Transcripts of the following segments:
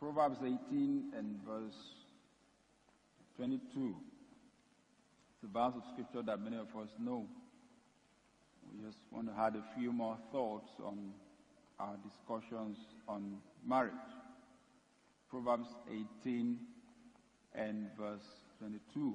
Proverbs 18 and verse 22. It's a verse of scripture that many of us know. We just want to add a few more thoughts on our discussions on marriage. Proverbs 18 and verse 22.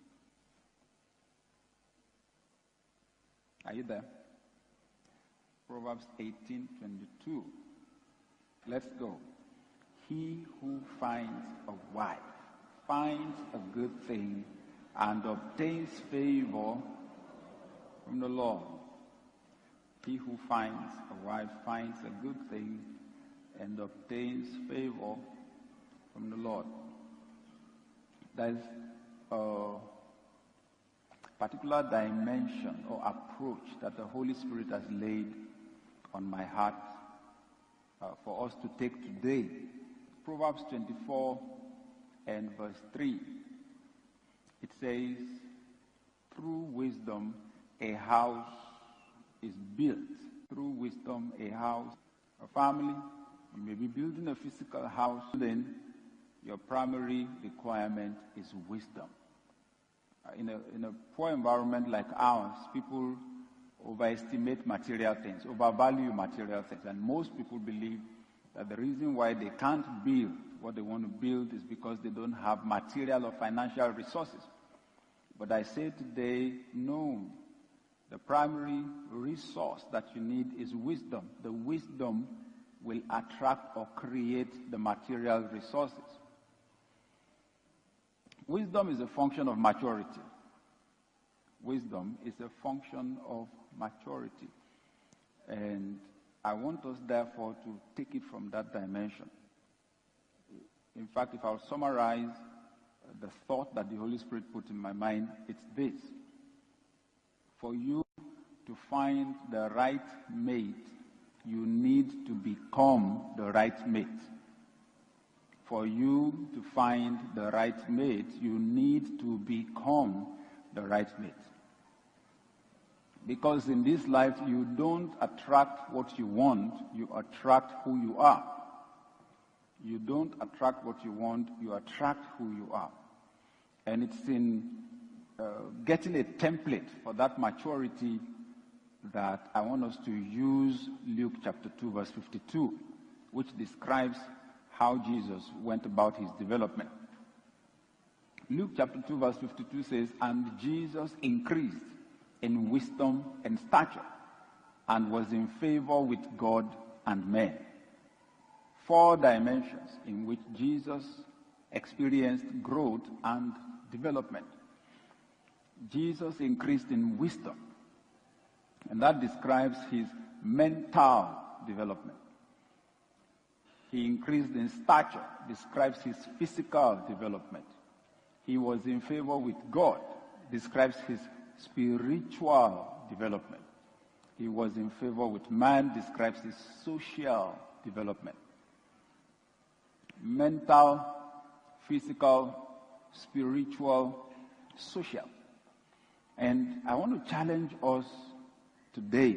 Are you there? Proverbs 18:22. Let's go. He who finds a wife finds a good thing and obtains favor from the Lord. He who finds a wife finds a good thing and obtains favor from the Lord. There's a particular dimension or approach that the Holy Spirit has laid on my heart for us to take today. Proverbs 24 and verse 3. It says, through wisdom a house is built. Through wisdom a house, a family. You may be building a physical house, then your primary requirement is wisdom. In a poor environment like ours, people overestimate material things, overvalue material things, and most people believe that the reason why they can't build what they want to build is because they don't have material or financial resources. But I say today, no. The primary resource that you need is wisdom. The wisdom will attract or create the material resources. Wisdom is a function of maturity. Wisdom is a function of maturity. And I want us, therefore, to take it from that dimension. In fact, if I'll summarize the thought that the Holy Spirit put in my mind, it's this. For you to find the right mate, you need to become the right mate. For you to find the right mate, you need to become the right mate. Because in this life, you don't attract what you want, you attract who you are. You don't attract what you want, you attract who you are. And it's in getting a template for that maturity that I want us to use Luke chapter 2 verse 52, which describes how Jesus went about his development. Luke chapter 2 verse 52 says, and Jesus increased in wisdom and stature, and was in favor with God and men. 4 dimensions in which Jesus experienced growth and development. Jesus increased in wisdom, and that describes his mental development. He increased in stature, describes his physical development. He was in favor with God, describes his spiritual development. He was in favor with man, describes his social development. Mental, physical, spiritual, social. And I want to challenge us today.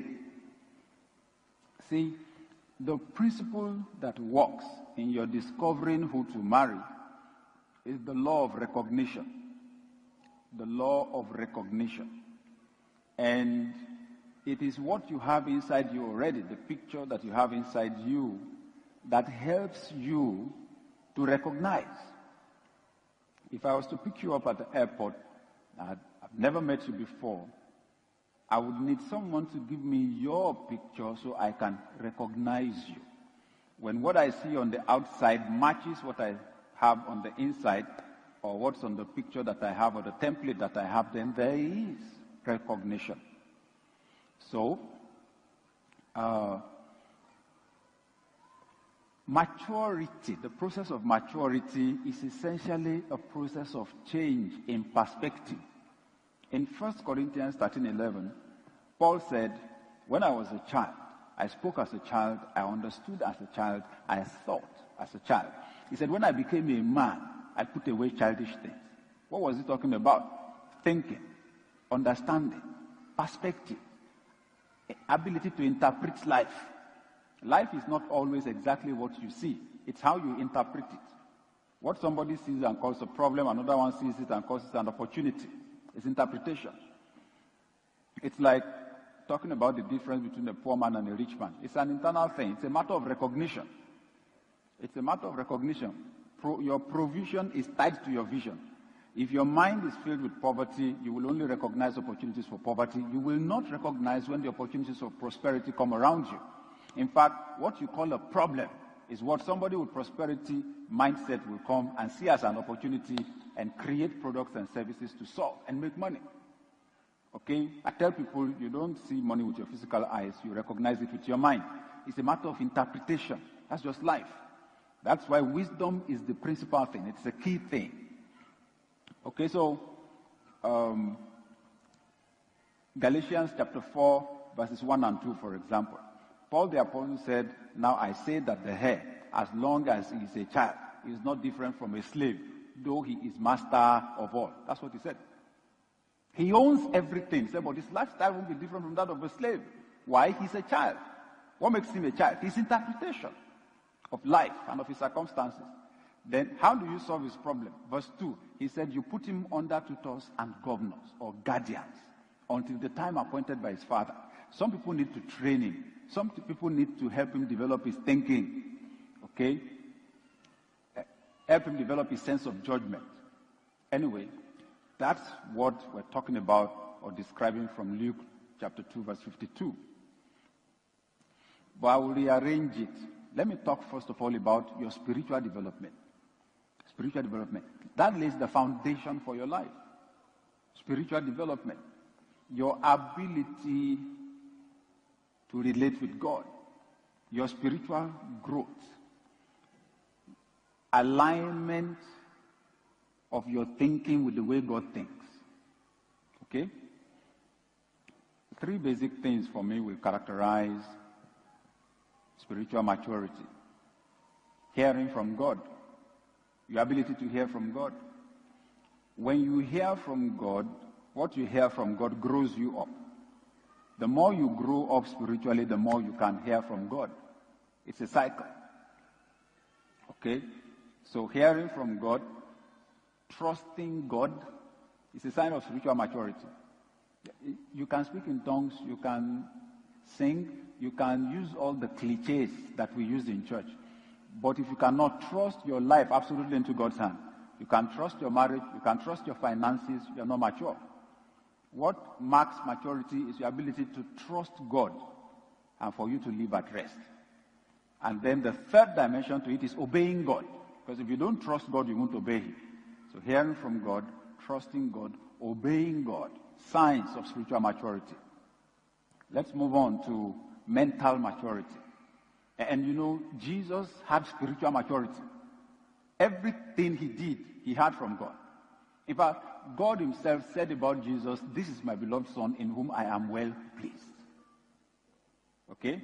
See, the principle that works in your discovering who to marry is the law of recognition. The law of recognition. And it is what you have inside you already, the picture that you have inside you, that helps you to recognize. If I was to pick you up at the airport, I've never met you before, I would need someone to give me your picture so I can recognize you. When what I see on the outside matches what I have on the inside, or what's on the picture that I have, or the template that I have, then there is recognition. So, maturity, the process of maturity is essentially a process of change in perspective. In 1 Corinthians 13:11, Paul said, when I was a child, I spoke as a child, I understood as a child, I thought as a child. He said, when I became a man, I put away childish things. What was he talking about? Thinking, understanding, perspective, ability to interpret life. Life is not always exactly what you see. It's how you interpret it. What somebody sees and calls a problem, another one sees it and calls it an opportunity. It's interpretation. It's like talking about the difference between a poor man and a rich man. It's an internal thing. It's a matter of recognition. It's a matter of recognition. Your provision is tied to your vision. If your mind is filled with poverty, you will only recognize opportunities for poverty. You will not recognize when the opportunities of prosperity come around you. In fact, what you call a problem is what somebody with prosperity mindset will come and see as an opportunity and create products and services to solve and make money. Okay? I tell people, you don't see money with your physical eyes, you recognize it with your mind. It's a matter of interpretation. That's just life. That's why wisdom is the principal thing. It's a key thing. Okay, so Galatians chapter 4, verses 1 and 2, for example. Paul the Apostle said, now I say that the heir, as long as he is a child, is not different from a slave, though he is master of all. That's what he said. He owns everything. He said, but his lifestyle won't be different from that of a slave. Why? He's a child. What makes him a child? His interpretation of life and of his circumstances. Then how do you solve his problem? Verse 2, he said, you put him under tutors and governors or guardians until the time appointed by his father. Some people need to train him. Some people need to help him develop his thinking. Okay? Help him develop his sense of judgment. Anyway, that's what we're talking about or describing from Luke chapter 2, verse 52. But I will rearrange it. Let me talk first of all about your spiritual development. Spiritual development. That lays the foundation for your life. Spiritual development. Your ability to relate with God. Your spiritual growth. Alignment of your thinking with the way God thinks. Okay? 3 basic things for me will characterize spiritual maturity. Hearing from God. Your ability to hear from God. When you hear from God, what you hear from God grows you up. The more you grow up spiritually, the more you can hear from God. It's a cycle. Okay? So hearing from God, trusting God, is a sign of spiritual maturity. You can speak in tongues, you can sing, you can use all the cliches that we use in church. But if you cannot trust your life absolutely into God's hand, you can trust your marriage, you can trust your finances, you're not mature. What marks maturity is your ability to trust God and for you to live at rest. And then the third dimension to it is obeying God. Because if you don't trust God, you won't obey Him. So hearing from God, trusting God, obeying God, signs of spiritual maturity. Let's move on to mental maturity. And you know, Jesus had spiritual maturity. Everything he did, he had from God. In fact, God himself said about Jesus, this is my beloved Son in whom I am well pleased. Okay?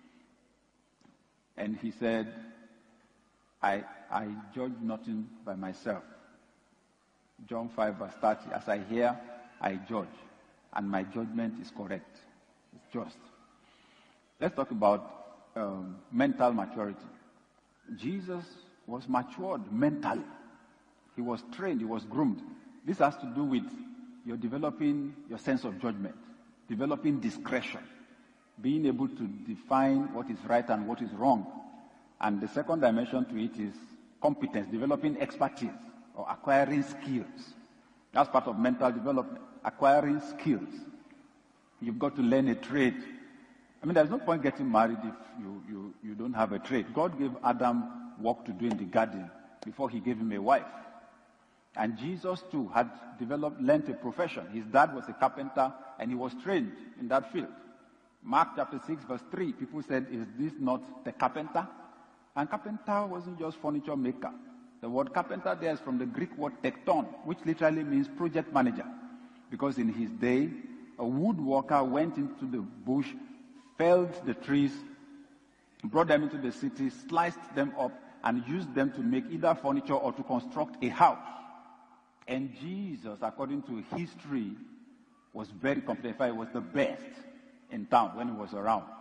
And he said, I judge nothing by myself. John 5 verse 30, as I hear, I judge, and my judgment is correct. It's just. Let's talk about mental maturity. Jesus was matured mentally. He was trained, he was groomed. This has to do with your developing your sense of judgment, developing discretion, being able to define what is right and what is wrong. And the second dimension to it is competence, developing expertise or acquiring skills. That's part of mental development, acquiring skills. You've got to learn a trade. I mean, there's no point getting married if you don't have a trade. God gave Adam work to do in the garden before he gave him a wife. And Jesus too had learned a profession. His dad was a carpenter and he was trained in that field. Mark chapter 6 verse 3, people said, is this not the carpenter? And carpenter wasn't just furniture maker. The word carpenter there is from the Greek word tekton, which literally means project manager. Because in his day, a woodworker went into the bush, felled the trees, brought them into the city, sliced them up, and used them to make either furniture or to construct a house. And Jesus, according to history, was very competent. In fact, he was the best in town when he was around.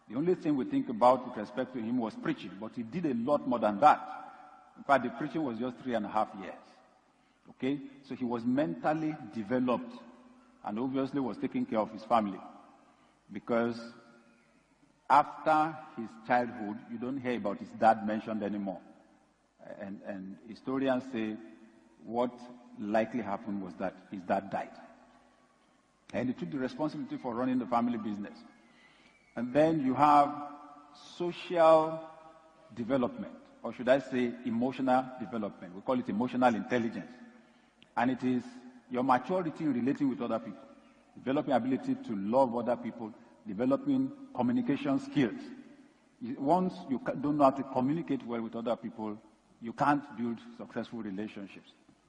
The only thing we think about with respect to him was preaching, but he did a lot more than that. In fact, the preaching was just 3.5 years. Okay? So he was mentally developed and obviously was taking care of his family. Because after his childhood, you don't hear about his dad mentioned anymore. And historians say what likely happened was that his dad died. And he took the responsibility for running the family business. And then you have social development, or should I say emotional development. We call it emotional intelligence. And it is your maturity in relating with other people, developing ability to love other people, developing communication skills. Once you don't know how to communicate well with other people, you can't build successful relationships.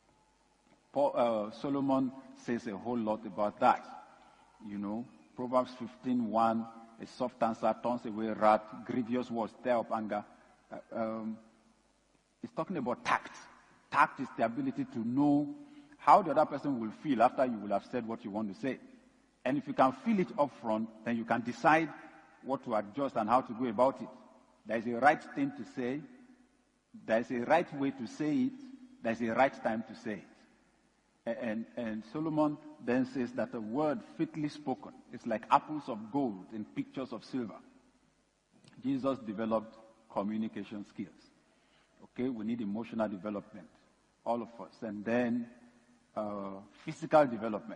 Solomon says a whole lot about that. You know, Proverbs 15:1, a soft answer turns away wrath, grievous words stir up anger. It's talking about tact. Tact is the ability to know how the other person will feel after you will have said what you want to say. And if you can feel it up front, then you can decide what to adjust and how to go about it. There is a right thing to say. There is a right way to say it. There is a right time to say it. And Solomon then says that a word fitly spoken is like apples of gold in pictures of silver. Jesus developed communication skills. Okay, we need emotional development, all of us. And then physical development.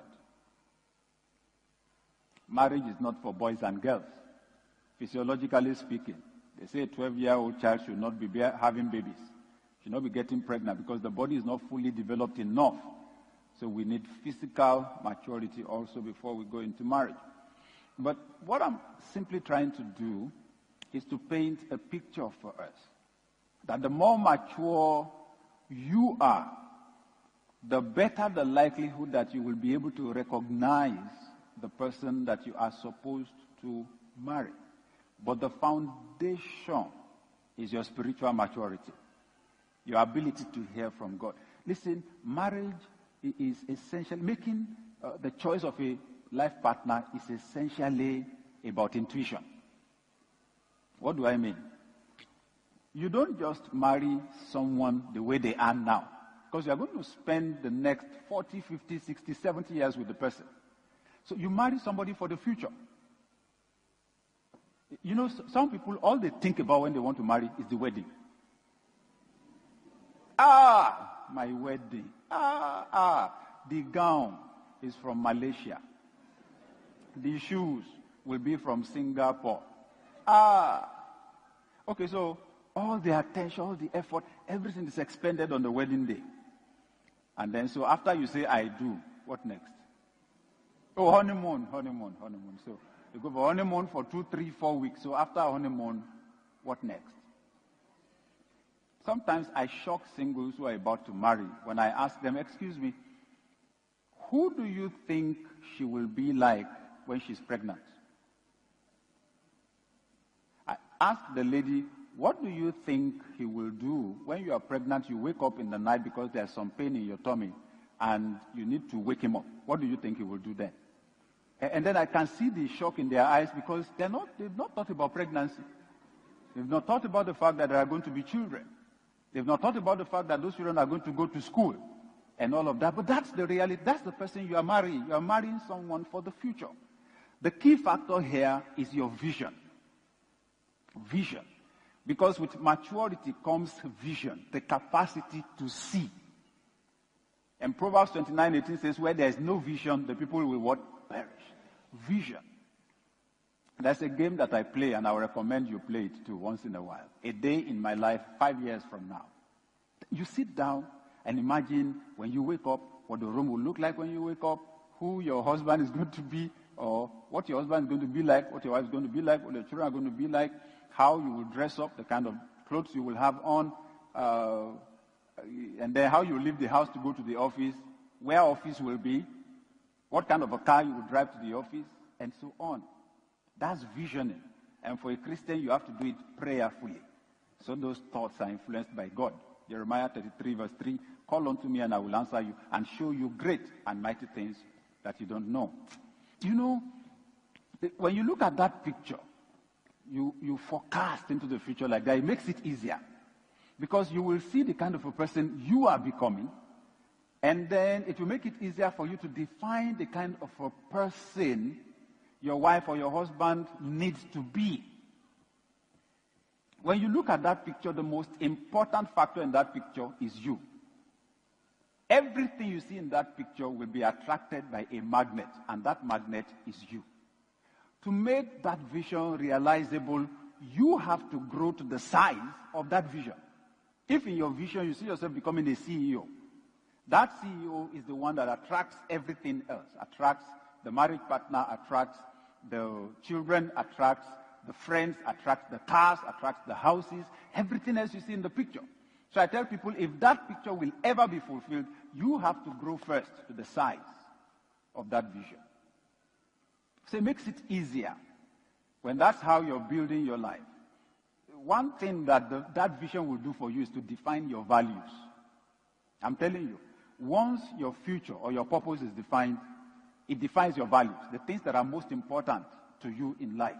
Marriage is not for boys and girls. Physiologically speaking, they say a 12-year-old child should not be having babies, should not be getting pregnant because the body is not fully developed enough. So we need physical maturity also before we go into marriage. But what I'm simply trying to do is to paint a picture for us that the more mature you are, the better the likelihood that you will be able to recognize the person that you are supposed to marry. But the foundation is your spiritual maturity, your ability to hear from God. Listen, marriage is essentially, making the choice of a life partner is essentially about intuition. What do I mean? You don't just marry someone the way they are now, because you are going to spend the next 40, 50, 60, 70 years with the person. So you marry somebody for the future. You know, some people, all they think about when they want to marry is the wedding. My wedding. The gown is from Malaysia. The shoes will be from Singapore. Okay, so all the attention, all the effort, everything is expended on the wedding day. And then, so after you say, I do, what next? Oh, honeymoon. So you go for honeymoon for 2, 3, 4 weeks. So after honeymoon, what next? Sometimes I shock singles who are about to marry when I ask them, excuse me, who do you think she will be like when she's pregnant? I ask the lady, what do you think he will do when you are pregnant? You wake up in the night because there's some pain in your tummy and you need to wake him up. What do you think he will do then? And then I can see the shock in their eyes because they've not thought about pregnancy. They've not thought about the fact that there are going to be children. They've not thought about the fact that those children are going to go to school and all of that. But that's the reality. That's the person you are marrying. You are marrying someone for the future. The key factor here is your vision. Vision. Because with maturity comes vision, the capacity to see. And Proverbs 29:18 says, where there is no vision, the people will what? Perish. Vision. There's a game that I play, and I would recommend you play it too once in a while. A day in my life, 5 years from now. You sit down and imagine when you wake up, what the room will look like when you wake up, who your husband is going to be, or what your husband is going to be like, what your wife is going to be like, what your children are going to be like, how you will dress up, the kind of clothes you will have on, and then how you leave the house to go to the office, where office will be, what kind of a car you will drive to the office, and so on. That's visioning. And for a Christian, you have to do it prayerfully. So those thoughts are influenced by God. Jeremiah 33:3, call unto me and I will answer you and show you great and mighty things that you don't know. You know, when you look at that picture, you forecast into the future like that. It makes it easier. Because you will see the kind of a person you are becoming, and then it will make it easier for you to define the kind of a person your wife or your husband needs to be. When you look at that picture, the most important factor in that picture is you. Everything you see in that picture will be attracted by a magnet, and that magnet is you. To make that vision realizable, you have to grow to the size of that vision. If in your vision you see yourself becoming a CEO, that CEO is the one that attracts everything else. Attracts the marriage partner, attracts the children, attracts the friends, attracts the cars, attracts the houses, everything else you see in the picture. So I tell people, if that picture will ever be fulfilled, you have to grow first to the size of that vision. So it makes it easier when that's how you're building your life. One thing that that vision will do for you is to define your values. I'm telling you, once your future or your purpose is defined, it defines your values, the things that are most important to you in life.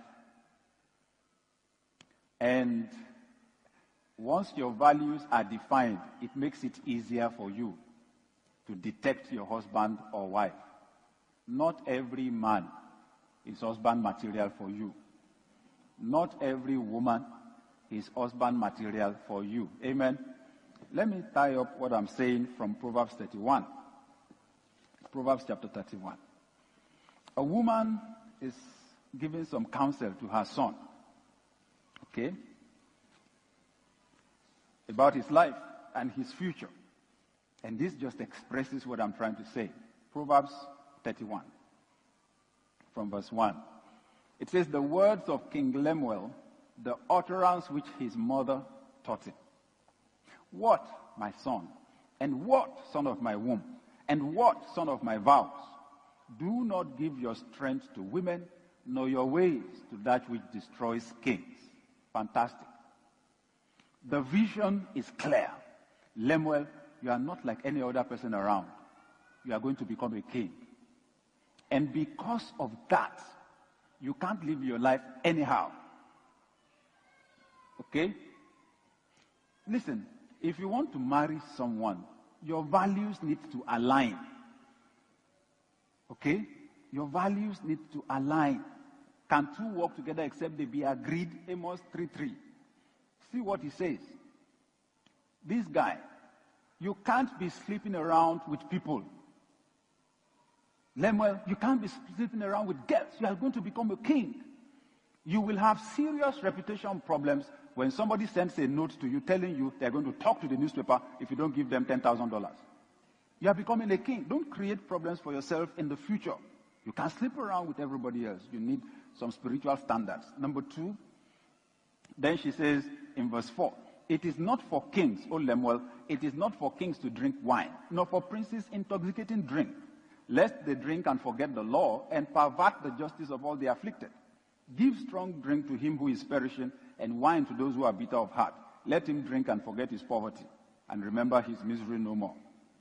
And once your values are defined, it makes it easier for you to detect your husband or wife. Not every man is husband material for you. Not every woman is husband material for you. Amen? Let me tie up what I'm saying from Proverbs 31. Proverbs chapter 31. A woman is giving some counsel to her son. Okay? About his life and his future. And this just expresses what I'm trying to say. Proverbs 31, from verse 1. It says, the words of King Lemuel, the utterance which his mother taught him. What, my son? And what, son of my womb? And what, son of my vows? Do not give your strength to women, nor your ways to that which destroys kings. Fantastic. The vision is clear. Lemuel, you are not like any other person around. You are going to become a king. And because of that, you can't live your life anyhow. Okay? Listen, if you want to marry someone, your values need to align. Okay? Your values need to align. Can two walk together except they be agreed? Amos 3:3. See what he says. This guy, you can't be sleeping around with people. Lemuel, you can't be sleeping around with girls. You are going to become a king. You will have serious reputation problems when somebody sends a note to you telling you they're going to talk to the newspaper if you don't give them $10,000. You are becoming a king. Don't create problems for yourself in the future. You can't sleep around with everybody else. You need some spiritual standards. Number 2, then she says in verse 4, it is not for kings, O Lemuel, it is not for kings to drink wine, nor for princes intoxicating drink, lest they drink and forget the law and pervert the justice of all the afflicted. Give strong drink to him who is perishing, and wine to those who are bitter of heart. Let him drink and forget his poverty, and remember his misery no more.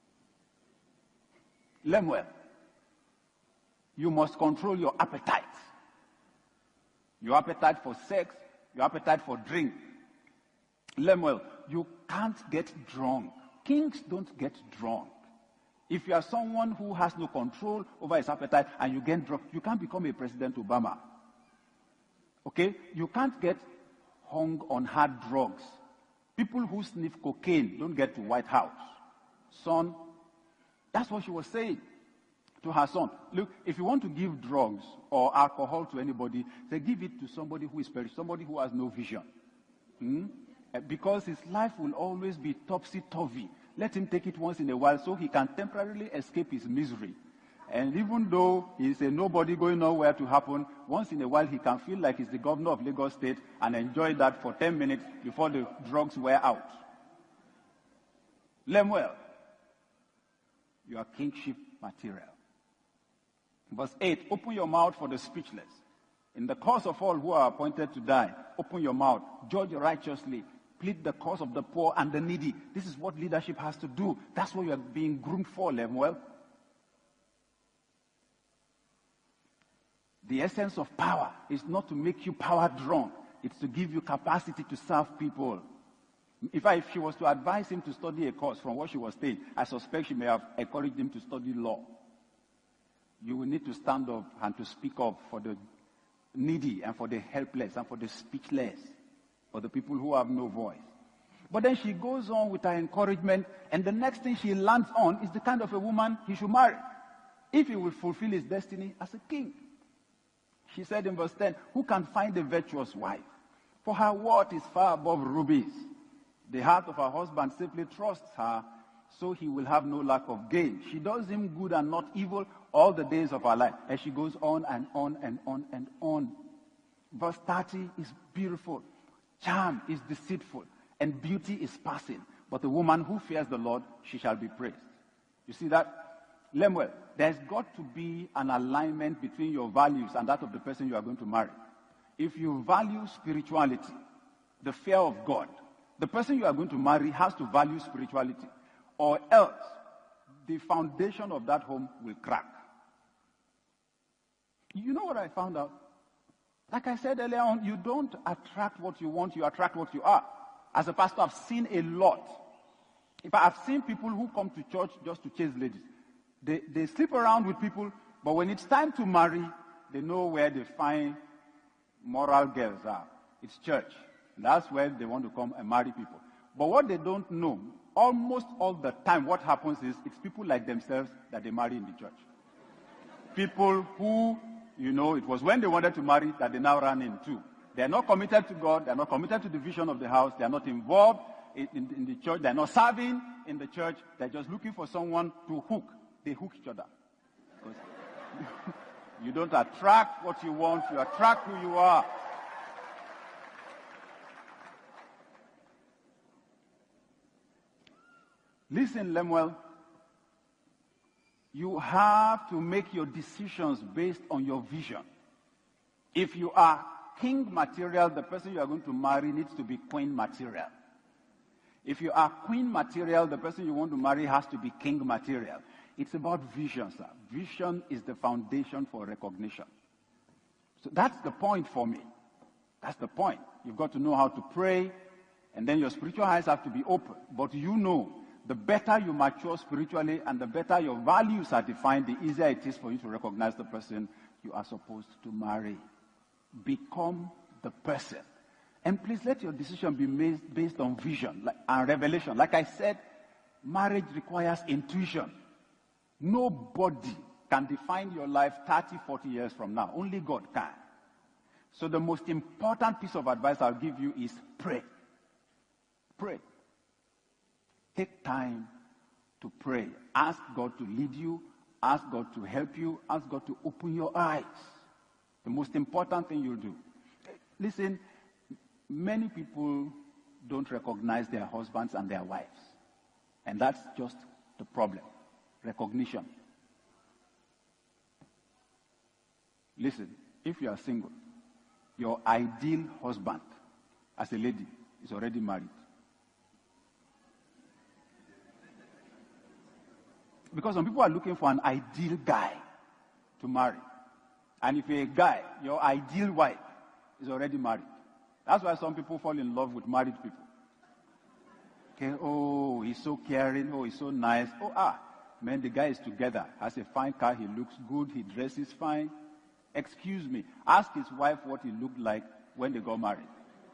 Lemuel, you must control your appetite. Your appetite for sex, your appetite for drink. Lemuel, you can't get drunk. Kings don't get drunk. If you are someone who has no control over his appetite and you get drunk, you can't become a President Obama. Okay? You can't get hung on hard drugs. People who sniff cocaine don't get to White House. Son, that's what she was saying to her son. Look, if you want to give drugs or alcohol to anybody, say give it to somebody who is perished, somebody who has no vision. Because his life will always be topsy-turvy. Let him take it once in a while so he can temporarily escape his misery. And even though he's a nobody going nowhere to happen, once in a while he can feel like he's the governor of Lagos State and enjoy that for 10 minutes before the drugs wear out. Lemuel, you are kingship material. Verse 8, open your mouth for the speechless. In the cause of all who are appointed to die, open your mouth, judge righteously, plead the cause of the poor and the needy. This is what leadership has to do. That's what you are being groomed for, Lemuel. The essence of power is not to make you power drunk. It's to give you capacity to serve people. In fact, if she was to advise him to study a course from what she was saying, I suspect she may have encouraged him to study law. You will need to stand up and to speak up for the needy and for the helpless and for the speechless, for the people who have no voice. But then she goes on with her encouragement, and the next thing she lands on is the kind of a woman he should marry if he will fulfill his destiny as a king. She said in verse 10, who can find a virtuous wife? For her worth is far above rubies. The heart of her husband simply trusts her, so he will have no lack of gain. She does him good and not evil all the days of her life. And she goes on and on and on and on. Verse 30 is beautiful. Charm is deceitful, and beauty is passing. But the woman who fears the Lord, she shall be praised. You see that? Lemuel, there's got to be an alignment between your values and that of the person you are going to marry. If you value spirituality, the fear of God, the person you are going to marry has to value spirituality, or else the foundation of that home will crack. You know what I found out? Like I said earlier on, you don't attract what you want, you attract what you are. As a pastor, I've seen a lot. In fact, I've seen people who come to church just to chase ladies. They sleep around with people, but when it's time to marry, they know where the fine moral girls are. It's church. That's where they want to come and marry people. But what they don't know, almost all the time, what happens is it's people like themselves that they marry in the church. People who, it was when they wanted to marry that they now ran into. They are not committed to God. They are not committed to the vision of the house. They are not involved in the church. They are not serving in the church. They are just looking for someone to hook. They hook each other. Because you don't attract what you want. You attract who you are. Listen, Lemuel. You have to make your decisions based on your vision. If you are king material, the person you are going to marry needs to be queen material. If you are queen material, the person you want to marry has to be king material. It's about vision, sir. Vision is the foundation for recognition. So that's the point for me. That's the point. You've got to know how to pray, and then your spiritual eyes have to be open. But the better you mature spiritually and the better your values are defined, the easier it is for you to recognize the person you are supposed to marry. Become the person. And please let your decision be made based on vision and revelation. Like I said, marriage requires intuition. Nobody can define your life 30, 40 years from now. Only God can. So the most important piece of advice I'll give you is pray. Pray. Take time to pray. Ask God to lead you. Ask God to help you. Ask God to open your eyes. The most important thing you'll do. Listen, many people don't recognize their husbands and their wives. And that's just the problem. Recognition. Listen, if you are single, your ideal husband as a lady is already married. Because some people are looking for an ideal guy to marry. And if you're a guy, your ideal wife is already married. That's why some people fall in love with married people. Okay, oh, he's so caring. Oh, he's so nice. Man, the guy is together. Has a fine car. He looks good. He dresses fine. Excuse me. Ask his wife what he looked like when they got married.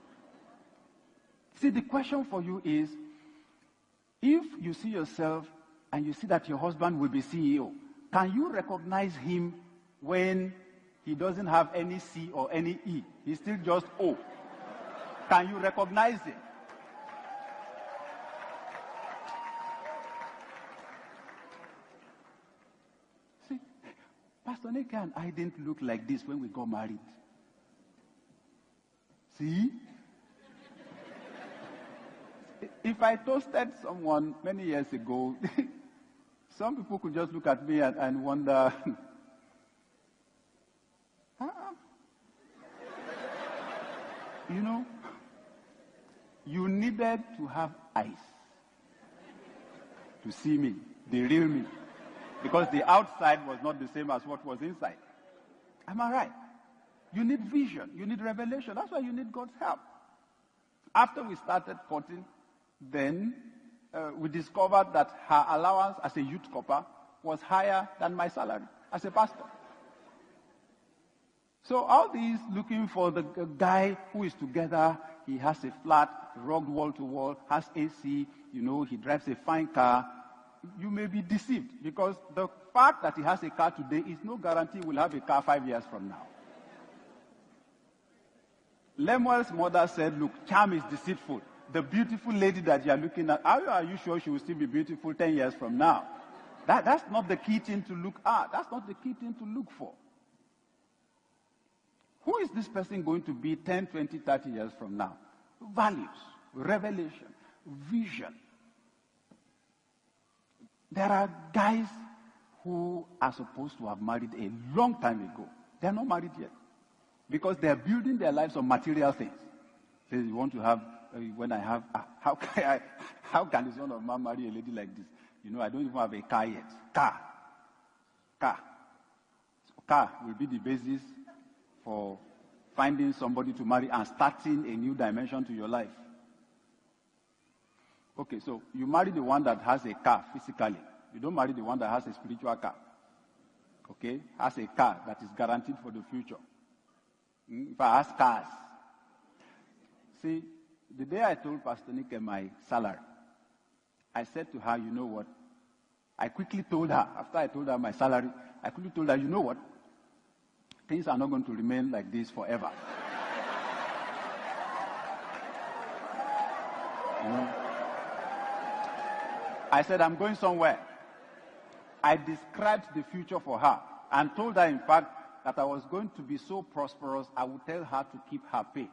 See, the question for you is, if you see yourself and you see that your husband will be CEO, can you recognize him when he doesn't have any C or any E? He's still just O. Can you recognize him? See, Pastor Nick and I didn't look like this when we got married. See? If I toasted someone many years ago, some people could just look at me and wonder, you needed to have eyes to see me, the real me, because the outside was not the same as what was inside. Am I right? You need vision. You need revelation. That's why you need God's help. After we started courting, then we discovered that her allowance as a youth corper was higher than my salary as a pastor. So all these looking for the guy who is together, he has a flat, rugged wall to wall, has AC, he drives a fine car. You may be deceived because the fact that he has a car today is no guarantee he will have a car 5 years from now. Lemuel's mother said, look, charm is deceitful. The beautiful lady that you are looking at, how are you sure she will still be beautiful 10 years from now? That's not the key thing to look at. That's not the key thing to look for. Who is this person going to be 10, 20, 30 years from now? Values, revelation, vision. There are guys who are supposed to have married a long time ago. They are not married yet. Because they are building their lives on material things. Say, you want to have, how can the son of man marry a lady like this? I don't even have a car yet. Car will be the basis for finding somebody to marry and starting a new dimension to your life. Okay, so you marry the one that has a car physically. You don't marry the one that has a spiritual car. Okay? Has a car that is guaranteed for the future. If I ask cars. See, the day I told Pastor Nick my salary, I said to her, you know what? I quickly told her, after I told her my salary, I quickly told her, you know what? Things are not going to remain like this forever. I said, I'm going somewhere. I described the future for her and told her, in fact, that I was going to be so prosperous, I would tell her to keep her pay.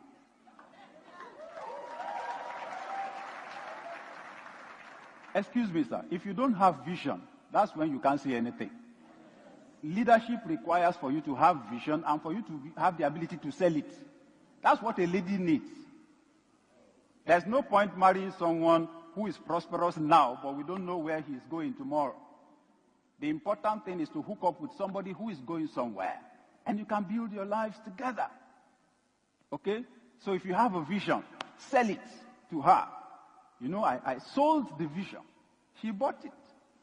Excuse me, sir. If you don't have vision, that's when you can't see anything. Leadership requires for you to have vision and for you to have the ability to sell it. That's what a lady needs. There's no point marrying someone who is prosperous now, but we don't know where he is going tomorrow. The important thing is to hook up with somebody who is going somewhere, and you can build your lives together. Okay? So if you have a vision, sell it to her. I sold the vision. She bought it.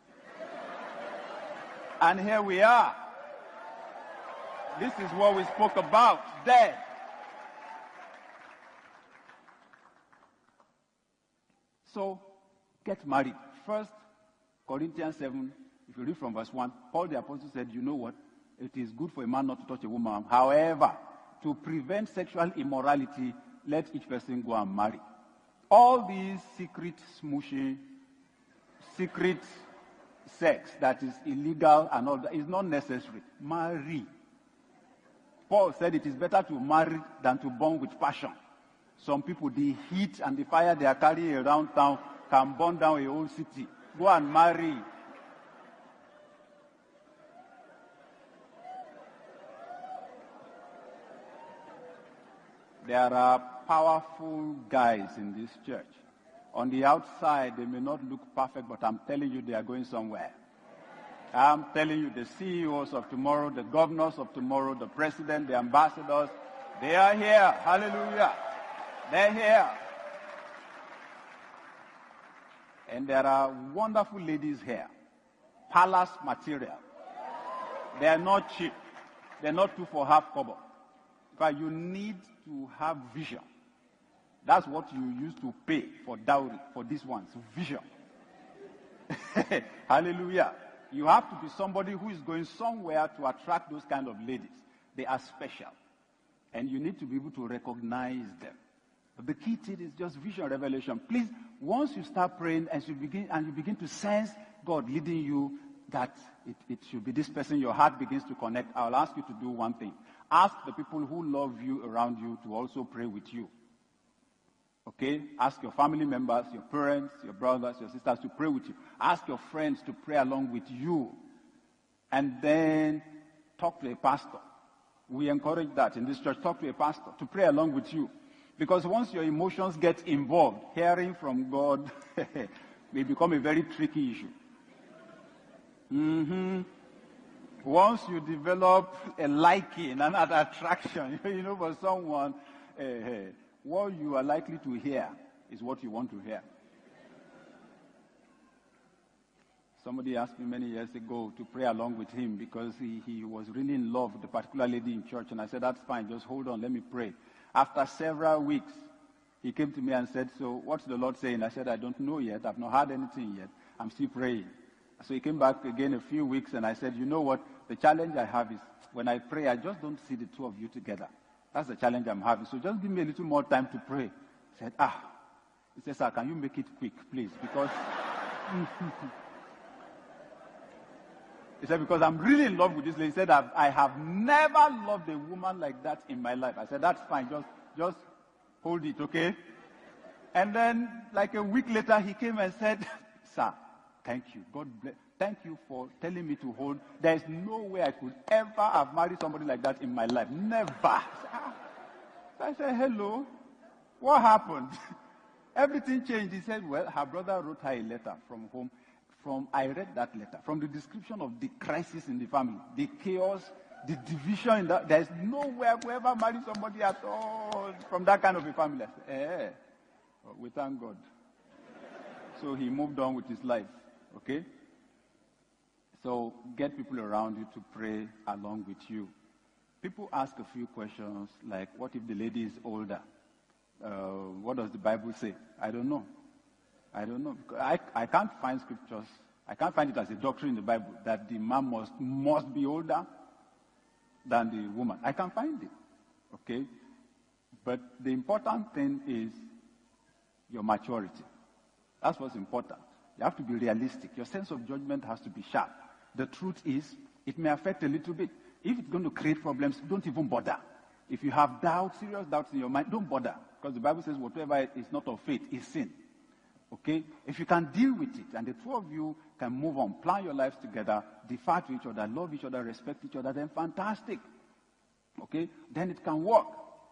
And here we are. This is what we spoke about then. So, get married. 1 Corinthians 7, if you read from verse 1, Paul the Apostle said, you know what? It is good for a man not to touch a woman. However, to prevent sexual immorality, let each person go and marry. All these secret smooshing, secret sex that is illegal and all that is not necessary. Marry. Paul said it is better to marry than to burn with passion. Some people, the heat and the fire they are carrying around town can burn down a whole city. Go and marry. There are powerful guys in this church. On the outside, they may not look perfect, but I'm telling you, they are going somewhere. I'm telling you, the CEOs of tomorrow, the governors of tomorrow, the president, the ambassadors, they are here. Hallelujah. They're here. And there are wonderful ladies here. Palace material. They are not cheap. They're not two for half cover. But you need to have vision. That's what you used to pay for dowry for these ones. Vision. Hallelujah. You have to be somebody who is going somewhere to attract those kind of ladies. They are special. And you need to be able to recognize them. But the key thing is just vision, revelation. Please, once you start praying and you begin to sense God leading you, that it should be this person, your heart begins to connect. I'll ask you to do one thing. Ask the people who love you around you to also pray with you. Okay? Ask your family members, your parents, your brothers, your sisters to pray with you. Ask your friends to pray along with you. And then talk to a pastor. We encourage that in this church. Talk to a pastor to pray along with you. Because once your emotions get involved, hearing from God may become a very tricky issue. Once you develop a liking and an attraction, for someone, what you are likely to hear is what you want to hear. Somebody asked me many years ago to pray along with him because he was really in love with a particular lady in church. And I said, that's fine, just hold on, let me pray. After several weeks, he came to me and said, so what's the Lord saying? I said, I don't know yet. I've not heard anything yet. I'm still praying. So he came back again a few weeks and I said, you know what? The challenge I have is when I pray, I just don't see the two of you together. That's the challenge I'm having. So just give me a little more time to pray. I said, He said, sir, can you make it quick, please? Because... He said, because I'm really in love with this lady. He said, I have never loved a woman like that in my life. I said, that's fine. Just hold it, okay? And then, like a week later, he came and said, sir, thank you. God bless. Thank you for telling me to hold. There is no way I could ever have married somebody like that in my life. Never. So I said, hello. What happened? Everything changed. He said, well, her brother wrote her a letter from home. I read that letter. From the description of the crisis in the family, the chaos, the division in that, there's nowhere whoever married somebody at all from that kind of a family. I said, we thank God. So he moved on with his life. Okay? So get people around you to pray along with you. People ask a few questions like, what if the lady is older? What does the Bible say? I don't know. I can't find scriptures. I can't find it as a doctrine in the Bible that the man must be older than the woman. I can't find it. Okay? But the important thing is your maturity. That's what's important. You have to be realistic. Your sense of judgment has to be sharp. The truth is, it may affect a little bit. If it's going to create problems, don't even bother. If you have doubts, serious doubts in your mind, don't bother. Because the Bible says whatever is not of faith is sin. Okay? If you can deal with it, and the two of you can move on, plan your lives together, defer to each other, love each other, respect each other, then fantastic. Okay? Then it can work.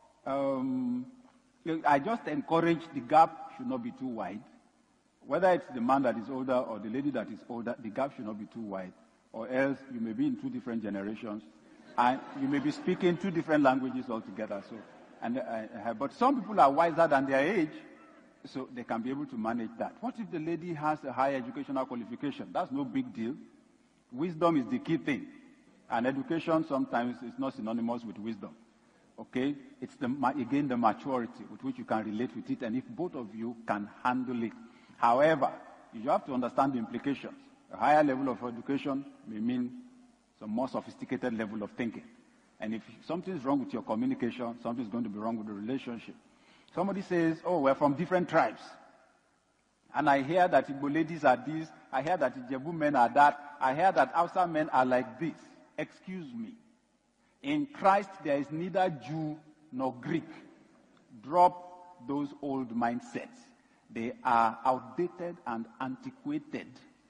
I just encourage the gap should not be too wide. Whether it's the man that is older or the lady that is older, the gap should not be too wide. Or else you may be in two different generations, and you may be speaking two different languages altogether. But some people are wiser than their age, so they can be able to manage that. What if the lady has a higher educational qualification? That's no big deal. Wisdom is the key thing. And education sometimes is not synonymous with wisdom. Okay? It's, the maturity with which you can relate with it, and if both of you can handle it. However, you have to understand the implications. A higher level of education may mean some more sophisticated level of thinking. And if something's wrong with your communication, something's going to be wrong with the relationship. Somebody says, we're from different tribes. And I hear that Igbo ladies are this. I hear that Ijebu men are that. I hear that Hausa men are like this. Excuse me. In Christ, there is neither Jew nor Greek. Drop those old mindsets. They are outdated and antiquated.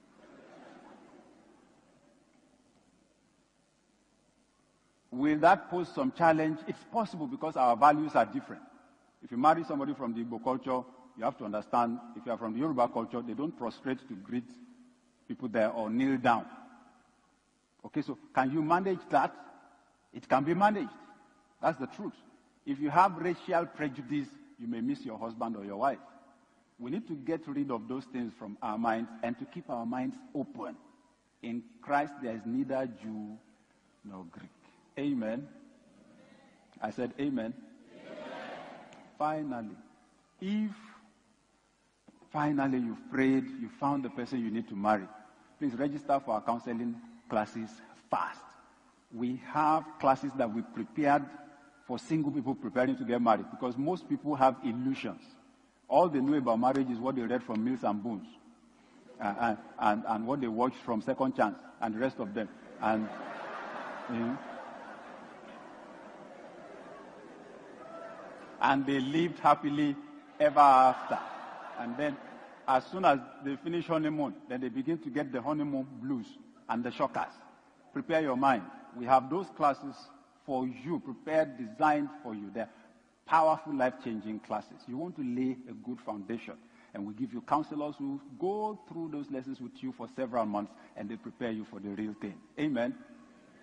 Will that pose some challenge? It's possible because our values are different. If you marry somebody from the Igbo culture, you have to understand, if you are from the Yoruba culture, they don't prostrate to greet people there or kneel down. Okay, so can you manage that? It can be managed. That's the truth. If you have racial prejudice, you may miss your husband or your wife. We need to get rid of those things from our minds and to keep our minds open. In Christ, there is neither Jew nor Greek. Amen. I said amen. Finally, if finally you've prayed, you found the person you need to marry, please register for our counseling classes fast. We have classes that we prepared for single people preparing to get married because most people have illusions. All they know about marriage is what they read from Mills and Boons and what they watched from Second Chance and the rest of them. And and they lived happily ever after. And then, as soon as they finish honeymoon, then they begin to get the honeymoon blues and the shockers. Prepare your mind. We have those classes for you, prepared, designed for you. They're powerful, life-changing classes. You want to lay a good foundation. And we give you counselors who go through those lessons with you for several months, and they prepare you for the real thing. Amen?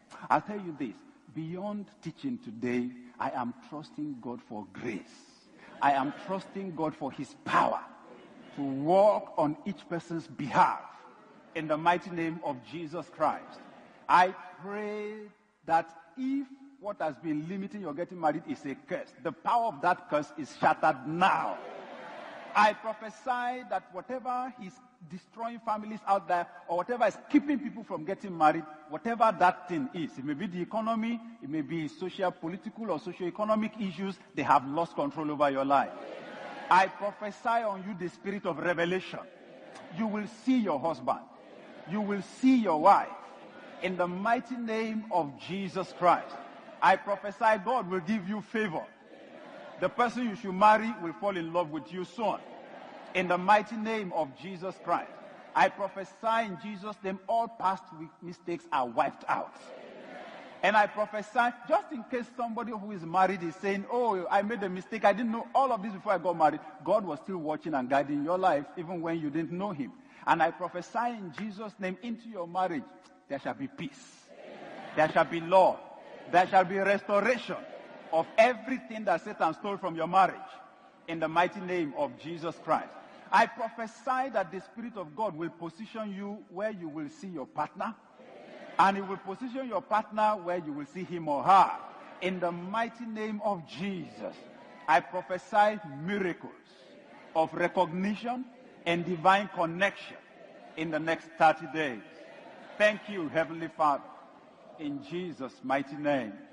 I'll tell you this. Beyond teaching today, I am trusting God for grace. I am trusting God for his power to work on each person's behalf in the mighty name of Jesus Christ. I pray that if what has been limiting your getting married is a curse, the power of that curse is shattered now. I prophesy that whatever is destroying families out there, or whatever is keeping people from getting married, whatever that thing is, it may be the economy, it may be social, political, or socio-economic issues, they have lost control over your life. I prophesy on you the spirit of revelation. You will see your husband. You will see your wife. In the mighty name of Jesus Christ. I prophesy God will give you favor. The person you should marry will fall in love with you soon. In the mighty name of Jesus Christ. I prophesy in Jesus' name all past mistakes are wiped out. And I prophesy, just in case somebody who is married is saying, oh, I made a mistake, I didn't know all of this before I got married. God was still watching and guiding your life even when you didn't know him. And I prophesy in Jesus' name into your marriage, there shall be peace. There shall be love. There shall be restoration of everything that Satan stole from your marriage in the mighty name of Jesus Christ. I prophesy that the Spirit of God will position you where you will see your partner, and he will position your partner where you will see him or her. In the mighty name of Jesus, I prophesy miracles of recognition and divine connection in the next 30 days. Thank you, Heavenly Father, in Jesus' mighty name.